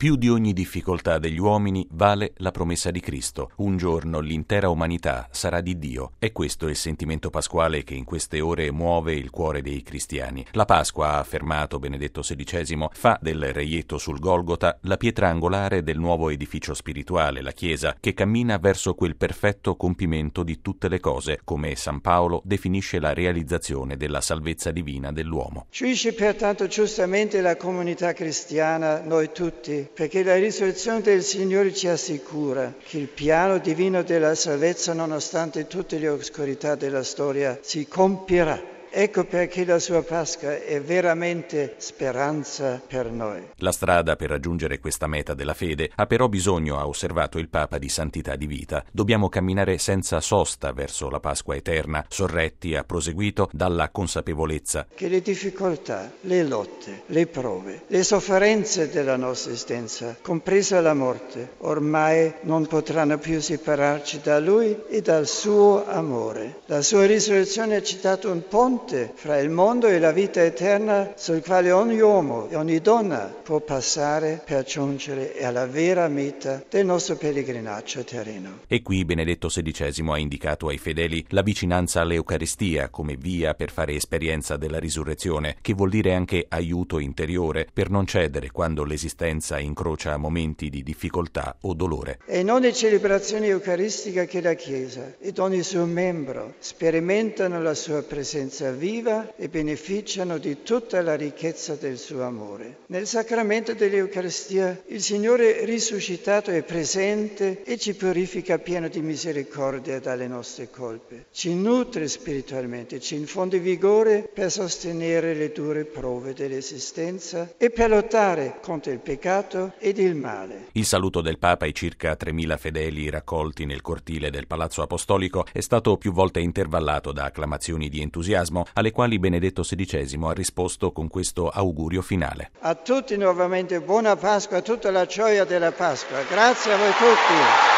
Più di ogni difficoltà degli uomini vale la promessa di Cristo. Un giorno l'intera umanità sarà di Dio. E questo è il sentimento pasquale che in queste ore muove il cuore dei cristiani. La Pasqua, ha affermato Benedetto XVI, fa del reietto sul Golgota la pietra angolare del nuovo edificio spirituale, la Chiesa, che cammina verso quel perfetto compimento di tutte le cose, come San Paolo definisce la realizzazione della salvezza divina dell'uomo. Giudice pertanto giustamente la comunità cristiana, noi tutti, perché la risurrezione del Signore ci assicura che il piano divino della salvezza, nonostante tutte le oscurità della storia, si compierà. Ecco perché la sua Pasqua è veramente speranza per noi. La strada per raggiungere questa meta della fede ha però bisogno, ha osservato il Papa, di santità di vita. Dobbiamo camminare senza sosta verso la Pasqua eterna, sorretti, ha proseguito, dalla consapevolezza che le difficoltà, le lotte, le prove, le sofferenze della nostra esistenza, compresa la morte, ormai non potranno più separarci da Lui e dal suo amore. La sua risurrezione ha citato un ponte fra il mondo e la vita eterna sul quale ogni uomo e ogni donna può passare per giungere alla vera meta del nostro pellegrinaggio terreno. E qui Benedetto XVI ha indicato ai fedeli la vicinanza all'Eucaristia come via per fare esperienza della risurrezione, che vuol dire anche aiuto interiore per non cedere quando l'esistenza incrocia momenti di difficoltà o dolore. È in ogni celebrazione eucaristica che la Chiesa ed ogni suo membro sperimentano la sua presenza viva e beneficiano di tutta la ricchezza del suo amore. Nel sacramento dell'Eucaristia il Signore risuscitato è presente e ci purifica pieno di misericordia dalle nostre colpe. Ci nutre spiritualmente, ci infonde vigore per sostenere le dure prove dell'esistenza e per lottare contro il peccato ed il male. Il saluto del Papa ai circa 3.000 fedeli raccolti nel cortile del Palazzo Apostolico è stato più volte intervallato da acclamazioni di entusiasmo, alle quali Benedetto XVI ha risposto con questo augurio finale. A tutti nuovamente buona Pasqua, tutta la gioia della Pasqua. Grazie a voi tutti.